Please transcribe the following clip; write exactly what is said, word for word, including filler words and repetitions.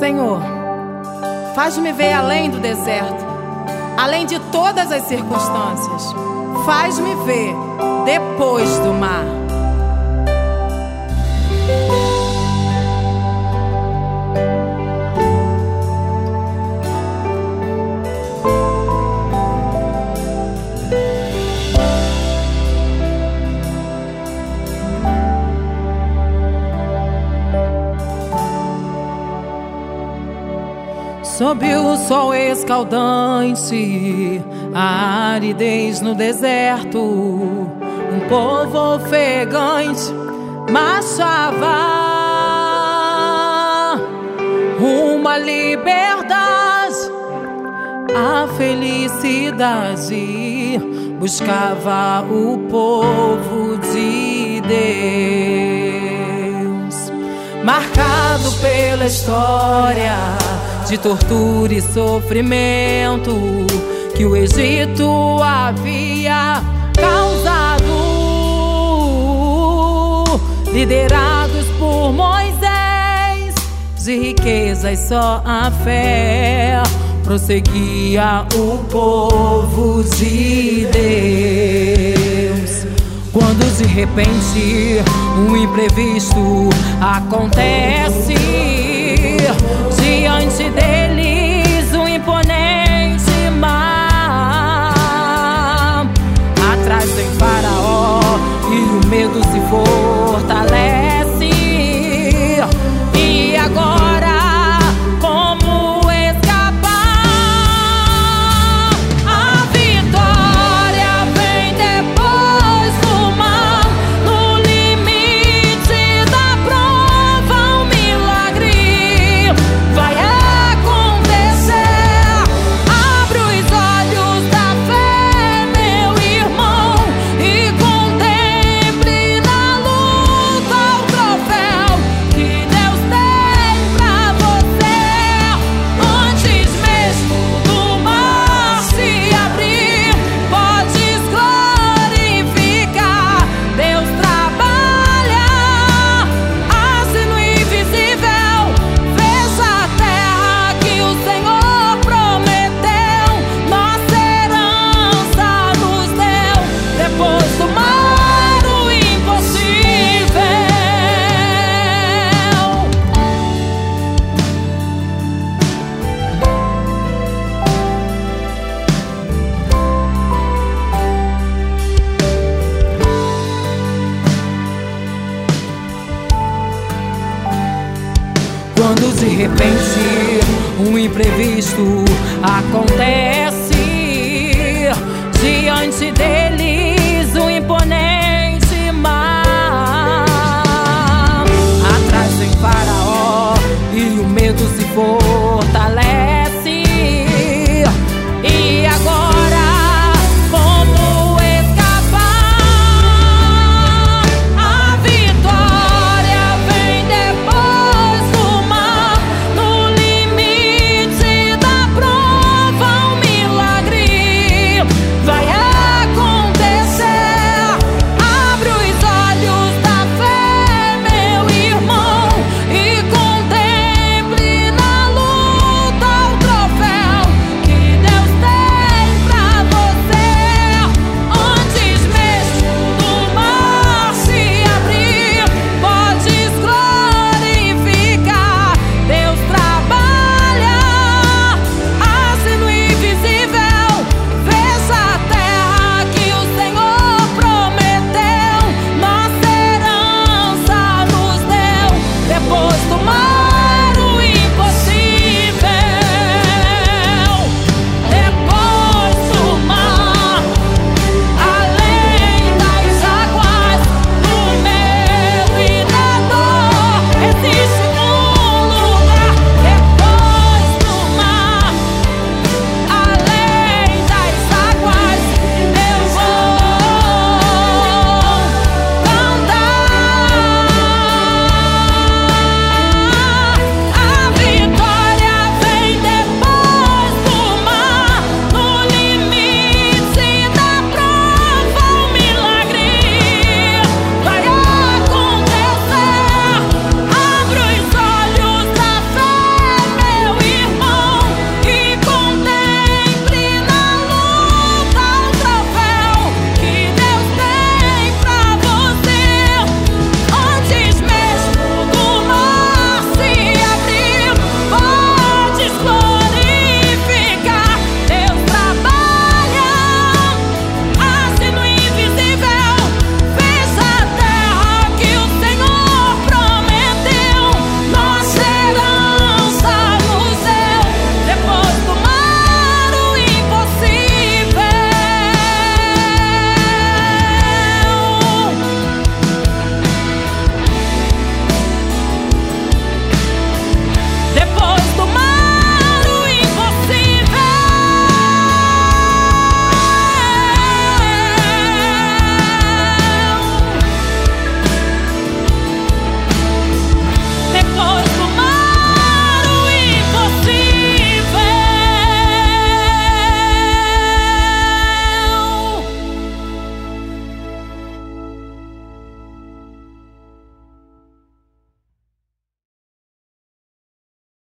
Senhor, faz-me ver além do deserto, além de todas as circunstâncias. Faz-me ver depois do mar. Sob o sol escaldante, a aridez no deserto, um povo ofegante marchava rumo à liberdade, a felicidade buscava o povo de Deus, marcado pela história de tortura e sofrimento que o Egito havia causado, liderados por Moisés, de riquezas só a fé prosseguia o povo de Deus. Quando de repente um imprevisto acontece, diante deles um imponente mar, atrás vem Faraó e o medo se fortalece. E agora como escapar? A vitória vem depois do mar, no limite da prova um milagre vai acontecer. Abre os olhos da fé, meu irmão, e contemple na luta o troféu que Deus tem pra você. Antes mesmo do mar se abrir, podes glorificar. Deus trabalha assim no invisível. Veja a terra que o Senhor prometeu, nossa herança nos deu. Depois do mar o impossível. Quando de repente um imprevisto acontece, diante deles um imponente mar, atrás vem Faraó e o medo se for